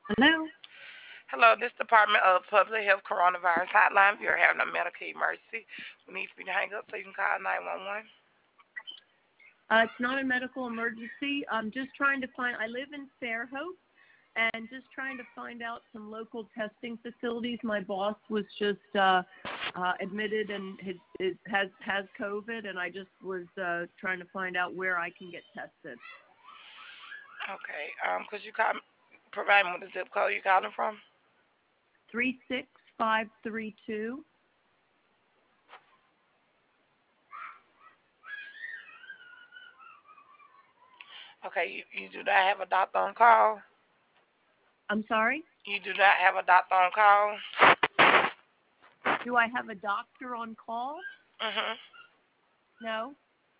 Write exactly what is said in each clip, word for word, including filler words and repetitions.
Hello. Hello, this Department of Public Health Coronavirus Hotline. If you're having a medical emergency, we need for you to hang up so you can call nine one one. Uh, it's not a medical emergency. I'm just trying to find. I live in Fairhope, and just trying to find out some local testing facilities. My boss was just uh, uh, admitted and has, is, has has COVID, and I just was uh, trying to find out where I can get tested. Okay, um, could you call, provide me with the zip code you're calling from? Three six five three two. Okay, you, you do not have a doctor on call? I'm sorry. You do not have a doctor on call? Do I have a doctor on call? Mm-hmm. No.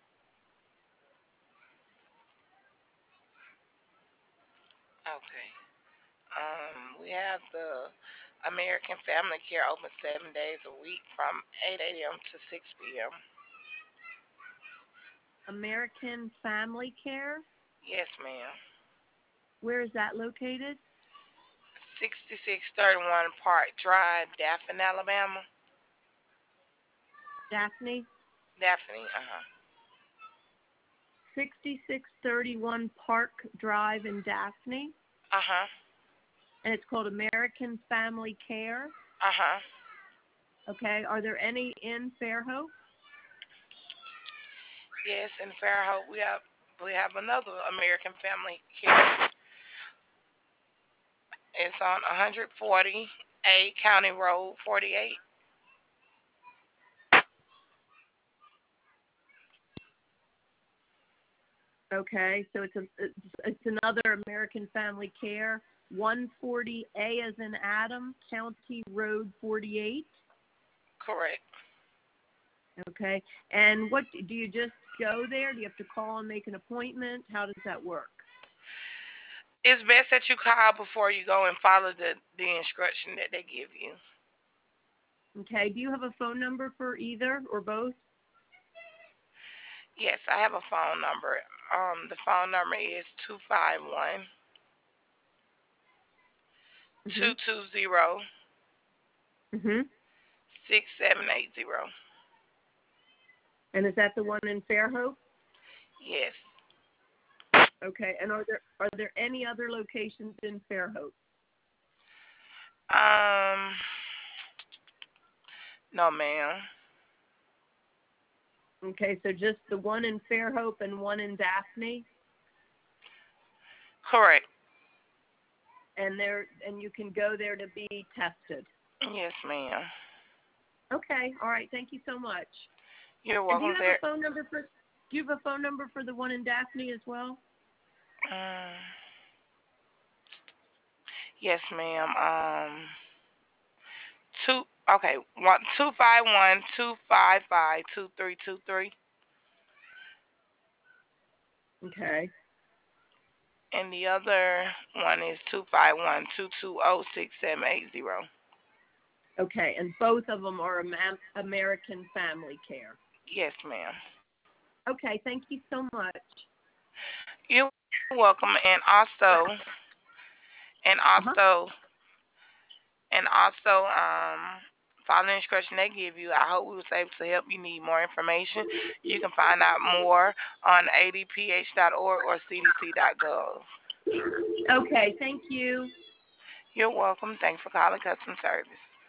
Okay. Um, we have the American Family Care open seven days a week from eight a m to six p m American Family Care. Yes, ma'am. Where is that located? sixty-six thirty-one Park Drive, Daphne, Alabama. Daphne. Daphne, uh-huh. sixty-six thirty-one Park Drive in Daphne, Uh-huh. and it's called American Family Care. Uh-huh. Okay. Are there any in Fairhope? Yes, in Fairhope we have we have another American Family Care. It's on one forty A County Road forty-eight. Okay. So it's a it's, it's another American Family Care. one forty A as in Adam, County Road forty-eight. Correct. Okay. And what do you just go there? Do you have to call and make an appointment? How does that work? It's best that you call before you go and follow the, the instruction that they give you. Okay. Do you have a phone number for either or both? Yes, I have a phone number. Um, the phone number is two five one, Mhm. two two zero, Mhm. six seven eight zero. And is that the one in Fairhope? Yes. Okay. And are there are there any other locations in Fairhope? Um, no, ma'am. Okay, so just the one in Fairhope and one in Daphne, Correct. and there and you can go there to be tested. Yes, ma'am. Okay, all right. Thank you so much. You're And do you welcome have a there. phone number for do you have a phone number for the one in Daphne as well? Um, yes, ma'am. Um, two. Okay, one two five one two five five two three two three, Okay. and the other one is two five one two two zero six seven eight zero. Okay, and both of them are Am- American Family Care. Yes, ma'am. Okay, thank you so much. You're welcome, and also, and Uh-huh. also, and also, um, follow the instruction they give you. I hope we was able to help. You need more information. You can find out more on a d p h dot org or c d c dot gov. Okay, thank you. You're welcome. Thanks for calling customer service.